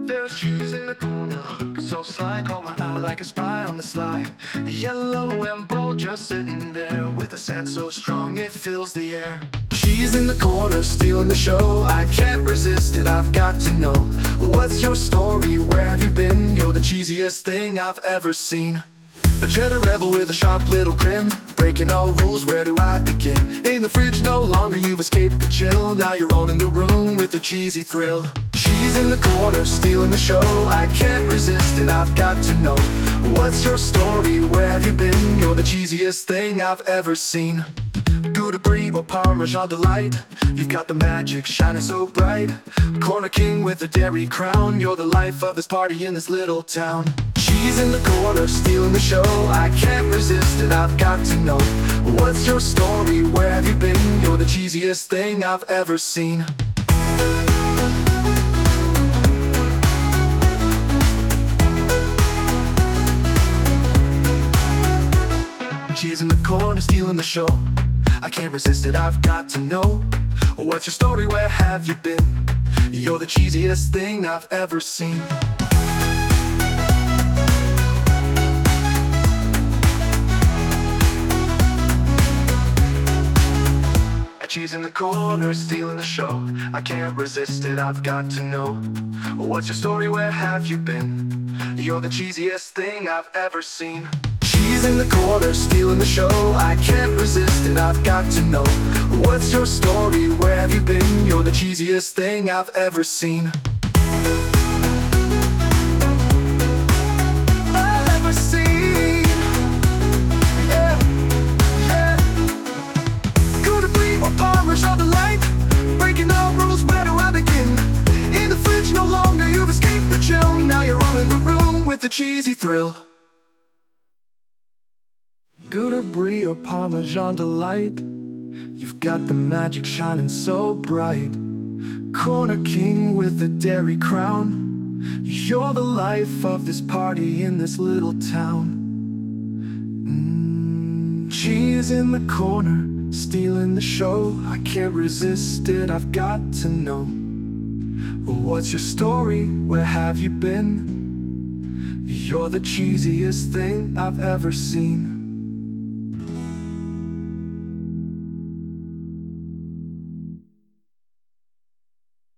There's cheese in the corner, so sly, caught my eye like a spy on the slide. Yellow and bold, just sitting there with a scent so strong it fills the air. Cheese in the corner, stealing the show. I can't resist it, I've got to know. What's your story? Where have you been? You're the cheesiest thing I've ever seen. A cheddar rebel with a sharp little grin, breaking all rules, where do I begin? In the fridge no longer, you've escaped the chill. Now you're owning the room with a cheesy thrill. Cheese in the corner, stealing the show. I can't resist it, I've got to know. What's your story? Where have you been? You're the cheesiest thing I've ever seen. Gouda brie or Parmesan delight, you've got the magic shining so bright. Corner king with a dairy crown, you're the life of this party in this little town. Cheese in the corner, stealing the show. I can't resist it, I've got to know. What's your story? Where have you been? You're the cheesiest thing I've ever seen. Cheese in the corner, stealing the show. I can't resist it, I've got to know. What's your story? Where have you been? You're the cheesiest thing I've ever seen. Cheese in the corner, stealing the show. I can't resist it, I've got to know. What's your story? Where have you been? You're the cheesiest thing I've ever seen. Cheese in the corner, stealing the show. I can't resist it, I've got to know. What's your story? Where have you been? You're the cheesiest thing I've ever seen. I've ever seen. Yeah, yeah. Gouda brie or Parmesan delight, breaking all rules, where do I begin? In the fridge no longer, you've escaped the chill. Now you're all in the room with the cheesy thrill. Gouda brie or Parmesan delight, you've got the magic shining so bright. Corner king with a dairy crown, you're the life of this party in this little town. Cheese in the corner, stealing the show. I can't resist it, I've got to know. What's your story? Where have you been? You're the cheesiest thing I've ever seen.